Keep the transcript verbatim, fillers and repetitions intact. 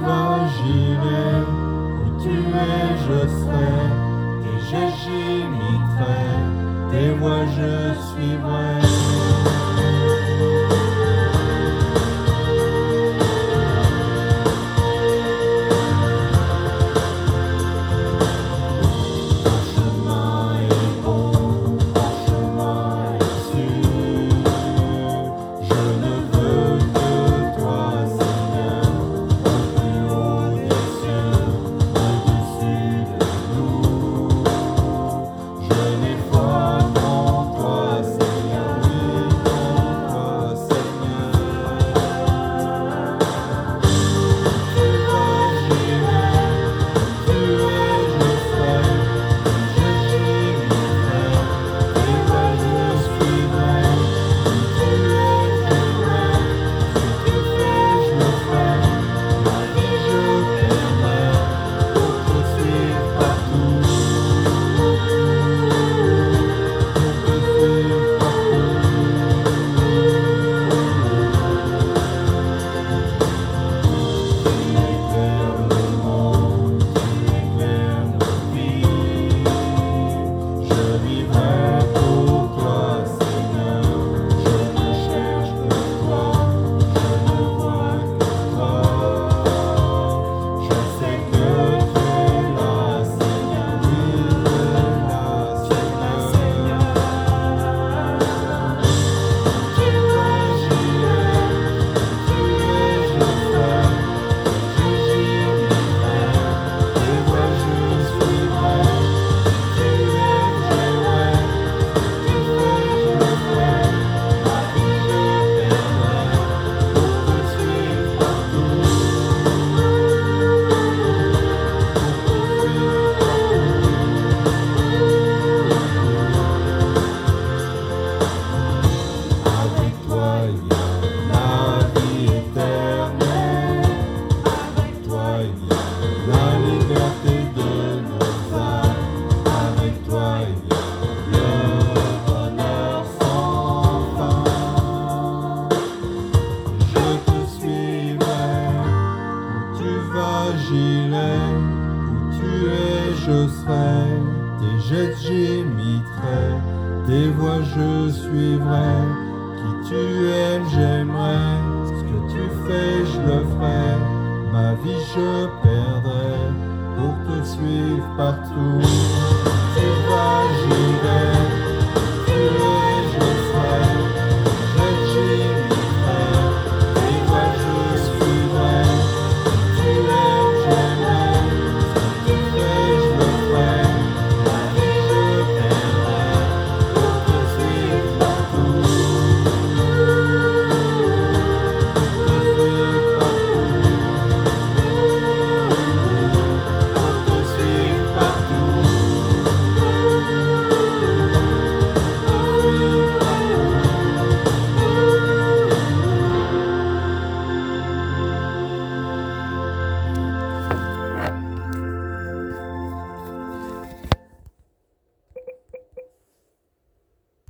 vas, j'irai. Où tu es, je serai. Tes gestes, j'imiterai. Tes voies, je suivrai. J'irai, où tu es, je serai. Tes gestes, j'imiterai. Tes voies, je suivrai. Qui tu aimes, j'aimerai. Ce que tu fais, je le ferai. Ma vie, je perdrai pour te suivre partout.